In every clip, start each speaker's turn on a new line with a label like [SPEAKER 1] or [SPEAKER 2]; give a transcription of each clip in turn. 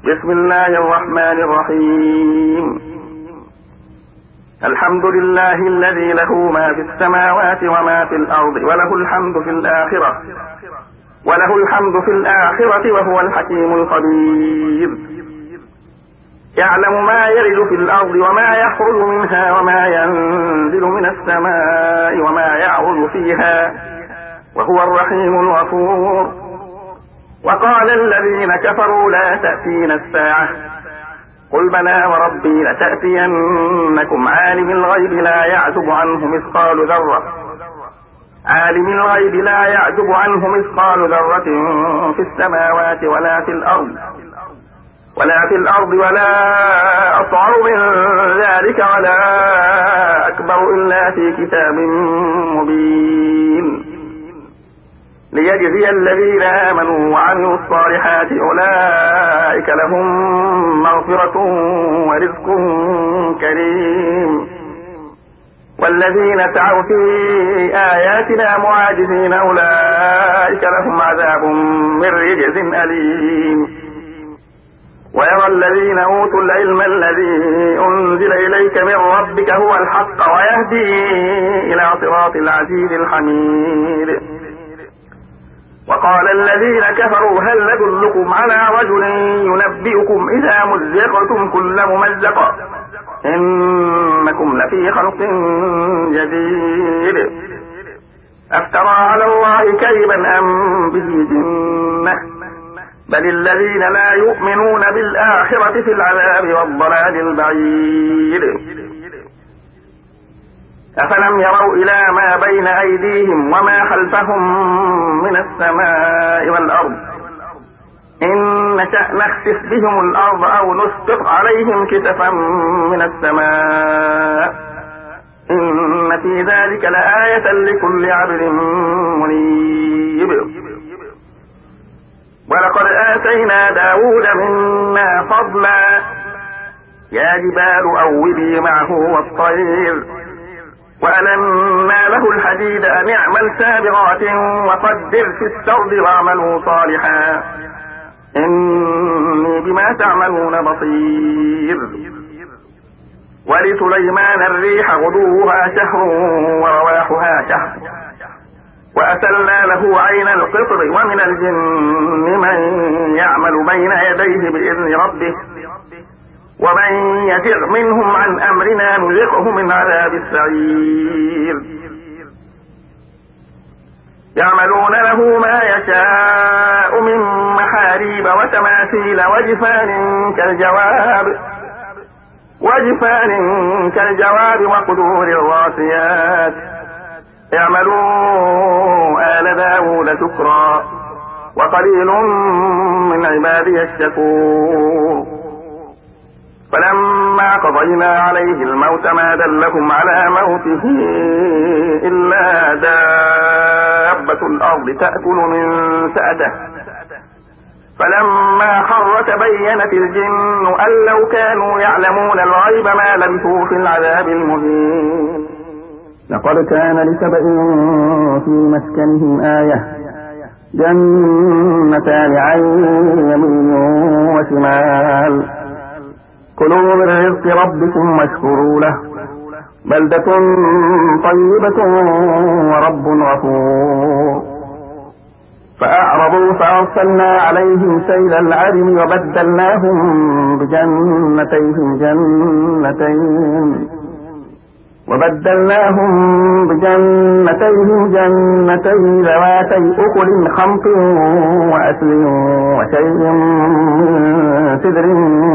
[SPEAKER 1] بسم الله الرحمن الرحيم. الحمد لله الذي له ما في السماوات وما في الأرض وله الحمد في الآخرة وهو الحكيم الخبير. يعلم ما يلج في الأرض وما يخرج منها وما ينزل من السماء وما يعرج فيها وهو الرحيم الغفور. وقال الذين كفروا لا تأتينا الساعة قل بلى وربي لتأتينكم عالم الغيب لا يعزب عنه مثقال ذرة في السماوات ولا في الأرض ولا أصغر من ذلك ولا أكبر إلا في كتاب مبين ليجزي الذين آمنوا وعملوا الصالحات أولئك لهم مغفرة ورزق كريم. والذين سعوا في آياتنا معاجزين أولئك لهم عذاب من رجز أليم. ويرى الذين أوتوا العلم الذي أنزل إليك من ربك هو الحق ويهدي إلى صراط العزيز الحميد. وقال الذين كفروا هل ندلكم على رجل ينبئكم إذا مزقتم كل ممزق إنكم لفي خلق جديد أفترى على الله كذبا أم به جنة بل الذين لا يؤمنون بالآخرة في العذاب والضلال البعيد. أفلم يروا إلى ما بين أيديهم وما خلفهم من السماء والأرض إن نشأ نخسف بهم الأرض أو نسقط عليهم كسفا من السماء إن في ذلك لآية لكل عبد منيب. ولقد آتينا داود منا فضلا يا جبال أوبي معه والطير وألنا له الحديد أن اعمل سابغات وقدر في السرد واعملوا صالحا إني بما تعملون بصير. ولسليمان الريح غدوها شهر ورواحها شهر وأسلنا له عين القطر ومن الجن من يعمل بين يديه بإذن ربه ومن يزغ منهم عن أمرنا نذقه من عذاب السعير. يعملون له ما يشاء من محاريب وتماثيل وجفان كالجواب وقدور الراسيات اعملوا آل داود شكرا وقليل من عبادي الشكور. فلما قضينا عليه الموت ما دلهم على موته إلا دابة الأرض تأكل من سأته فلما خر تبينت الجن أن لو كانوا يعلمون الغيب ما لبثوا في العذاب المهين.
[SPEAKER 2] لقد كان لسبإ في مسكنهم آية جنتان عن يمين وشمال كلوا من رزق ربكم واشكروا له بلدة طيبة ورب غفور. فأعرضوا فأرسلنا عليهم سيل العرم وبدلناهم بجنتيهم جنتين ذواتي أكل خمط وأسل وشيء من سدر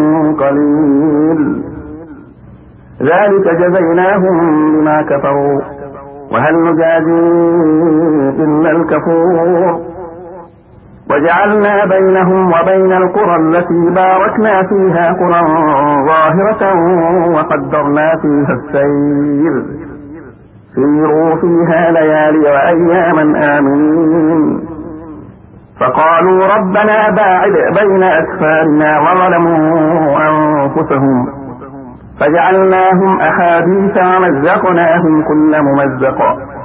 [SPEAKER 2] قليل ذلك جزيناهم بما كفروا وهل نجازي إلا الكفور. وجعلنا بينهم وبين القرى التي باركنا فيها قرى ظاهرة وقدرنا فيها السير سيروا فيها ليالي وأياما آمنين. فقالوا ربنا باعد بين أسفارنا وظلموا أنفسهم فجعلناهم أحاديث ومزقناهم كل ممزق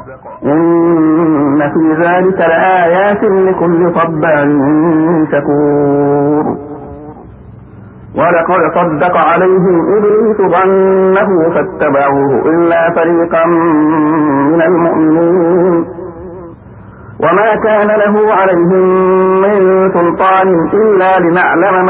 [SPEAKER 2] إن في ذلك لآيات لكل صبار شكور. ولقد صدق عليهم إبليس ظنه فاتبعوه إلا فريقا من المؤمنين وما كان له عليهم من سلطان إلا لنعلم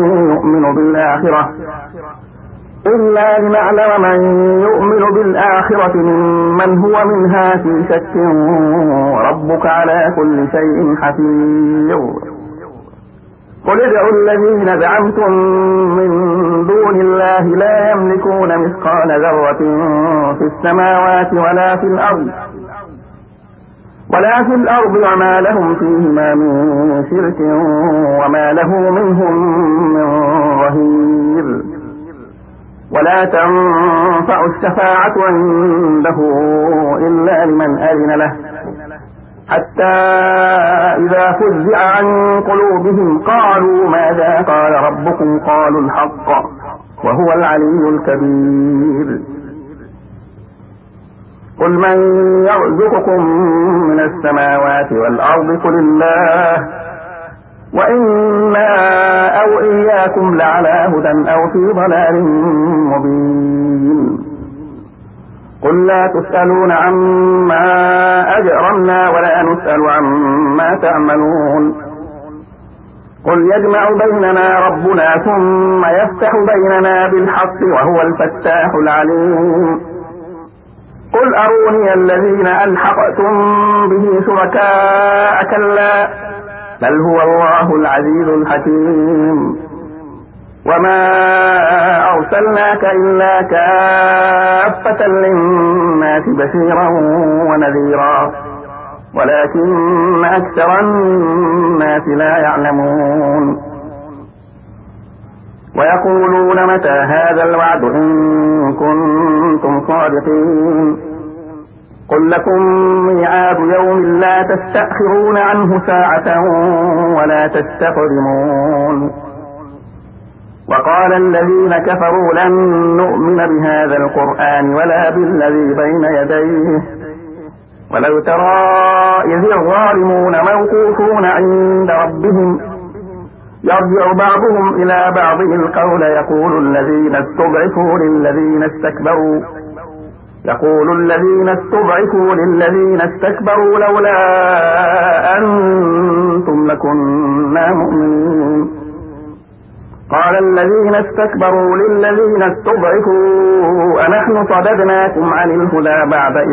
[SPEAKER 2] من يؤمن بالآخرة ممن هو منها في شك وربك على كل شيء حفيظ. قل ادعوا الذين زعمتم من دون الله لا يملكون مثقال ذرة في السماوات ولا في الأرض وما لهم فيهما من شرك وما له منهم من ظهير. ولا تنفع الشفاعة عنده إلا لمن أذن له حتى إذا فزع عن قلوبهم قالوا ماذا قال ربكم قالوا الحق وهو العلي الكبير. قل من يرزقكم من السماوات والأرض قل الله وإنا أو إياكم لعلى هدى أو في ضلال مبين. قل لا تسألون عما أجرمنا ولا نسأل عما تعملون. قل يجمع بيننا ربنا ثم يفتح بيننا بالحق وهو الفتاح العليم. قل أروني الذين ألحقتم به شركاء كلا بل هو الله العزيز الحكيم. وما أرسلناك إلا كافة للناس بشيرا ونذيرا ولكن أكثر الناس لا يعلمون. ويقولون متى هذا الوعد إن كنتم صادقين. قل لكم ميعاد يوم لا تستأخرون عنه ساعة ولا تستقدمون. وقال الذين كفروا لن نؤمن بهذا القرآن ولا بالذي بين يديه ولو ترى إذ الظالمون موقوفون عند ربهم يرجع بعضهم إلى بعض القول يقول الذين استضعفوا للذين استكبروا لولا أنتم لكنا مؤمنين. قال الذين استكبروا للذين استضعفوا أنحن صددناكم عن الهدى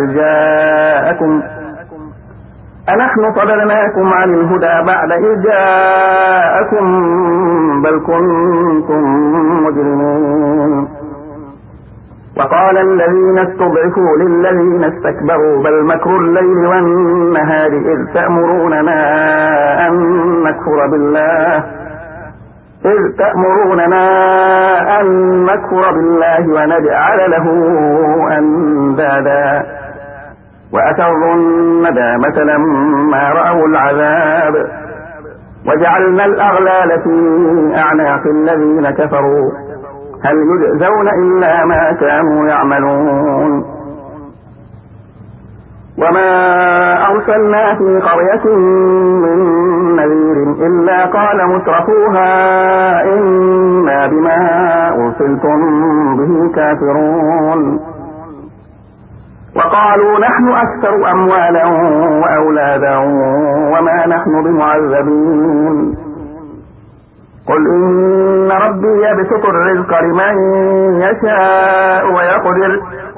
[SPEAKER 2] بعد إذ جاءكم بل كنتم مجرمين. وقال الذين استضعفوا للذين استكبروا بل مكر الليل والنهار إذ تأمروننا أن نكفر بالله ونجعل له أندادا وأسروا الندامة لما رأوا العذاب وجعلنا الأغلال في أعناق الذين كفروا هل يجزون إلا ما كانوا يعملون. وما أرسلنا في قرية من نذير إلا قال مترفوها إنا بما أرسلتم به كافرون. وقالوا نحن أكثر أموالا وأولادا وما نحن بمعذبين. قل إن ربي يبسط الرزق لمن يشاء ويقدر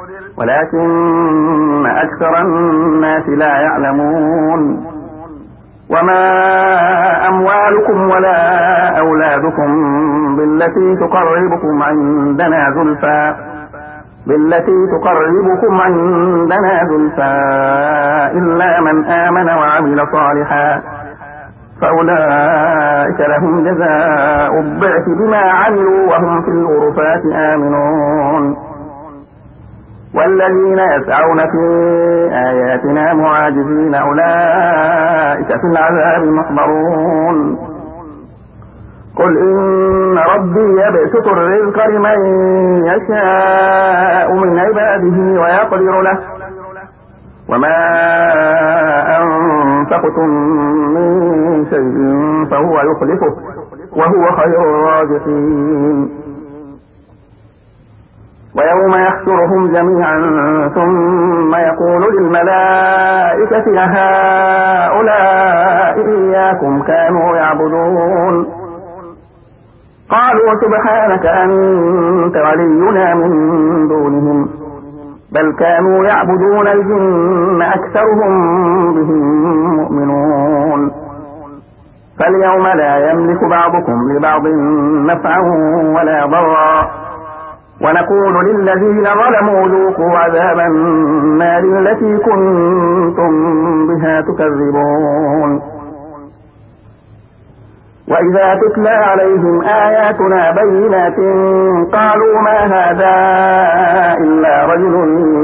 [SPEAKER 2] ولكن أكثر الناس لا يعلمون. وما أموالكم ولا أولادكم بالتي تقربكم عندنا زلفى إلا من آمن وعمل صالحا فأولئك لهم جزاء الضعف بما عملوا وهم في الغرفات آمنون. والذين يسعون في آياتنا معاجزين أولئك في العذاب محضرون. قل إن ربي يبسط الرزق لمن يشاء من عباده ويقدر له وما أنفقتم من شيء فهو يخلفه وهو خير الرازقين. ويوم يحشرهم جميعا ثم يقول للملائكة هؤلاء إياكم كانوا يعبدون قالوا سبحانك أنت ولينا من دونهم بل كانوا يعبدون الجن أكثرهم بهم مؤمنون. فاليوم لا يملك بعضكم لبعض نفعا ولا ضرا ونقول للذين ظلموا ذوقوا عذاب النار التي كنتم بها تكذبون. وإذا تتلى عليهم آياتنا بينات قالوا ما هذا إلا رجل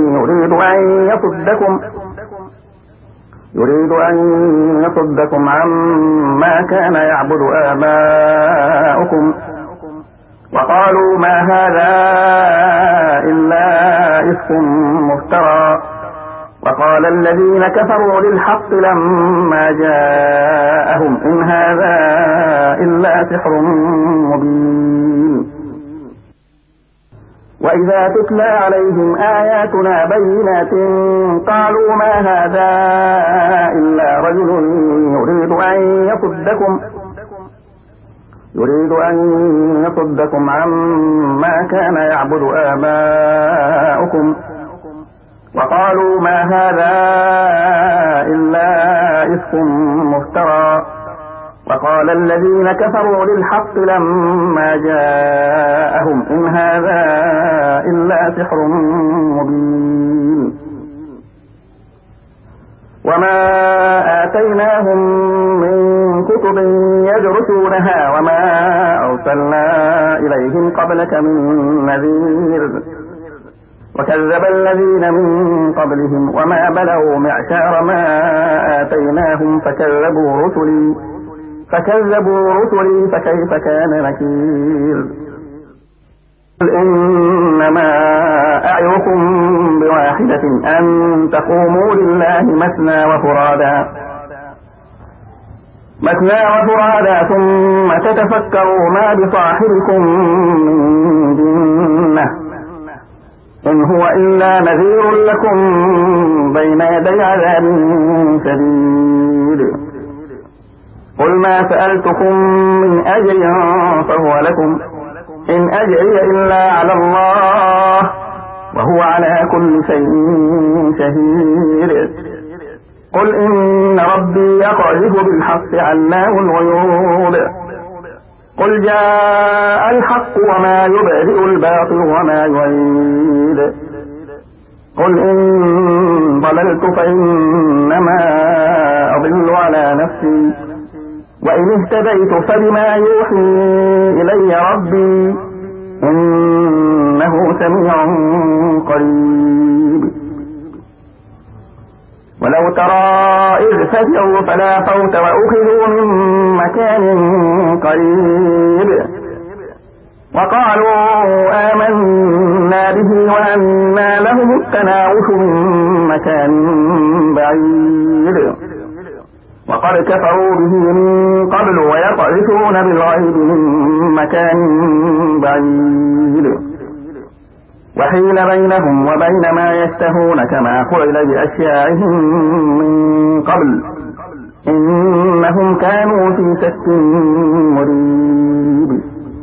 [SPEAKER 2] يريد أن يصدكم عما كان يعبد آباؤكم وقالوا ما هذا إلا إفك مفترى. وقال الذين كفروا للحق لما جاءهم إن هذا إلا سحر مبين. وإذا تتلى عليهم آياتنا بينات قالوا ما هذا إلا رجل يريد أن يصدكم عما كان يعبد آباؤكم وقالوا ما هذا إلا إفك مفترى. وقال الذين كفروا للحق لما جاءهم إن هذا إلا سحر مبين. وما آتيناهم من كتب يدرسونها وما أرسلنا إليهم قبلك من نذير وكذب الذين من قبلهم وما بلغوا معشار ما آتيناهم فكذبوا رسلي فكيف كان نكير. قل إنما أعظكم بواحدة أن تقوموا لله مثنى وفرادا ثم تتفكروا ما بصاحبكم من جنة إن هو إلا نذير لكم بين يدي عذاب شديد. قل ما سألتكم من أجر فهو لكم إن أجري إلا على الله وهو على كل شيء شهيد. قل إن ربي يقذف بالحق علام الغيوب. قل جاء الحق وما يبدئ الباطل وما يعيد. قل إن ضللت فإنما أضل على نفسي وإن اهتديت فبما يوحي إلي ربي إنه سميع قريب. ولو ترى إذ فزعوا فلا فوت وأخذوا من مكان قريب وقالوا آمنا به وأنى لهم التناوش من مكان بعيد وقد كفروا به من قبل ويقذفون بالغيب من مكان بعيد وحيل بينهم وبين ما يشتهون كما فعل بأشياعهم من قبل إنهم كانوا في شك مريب.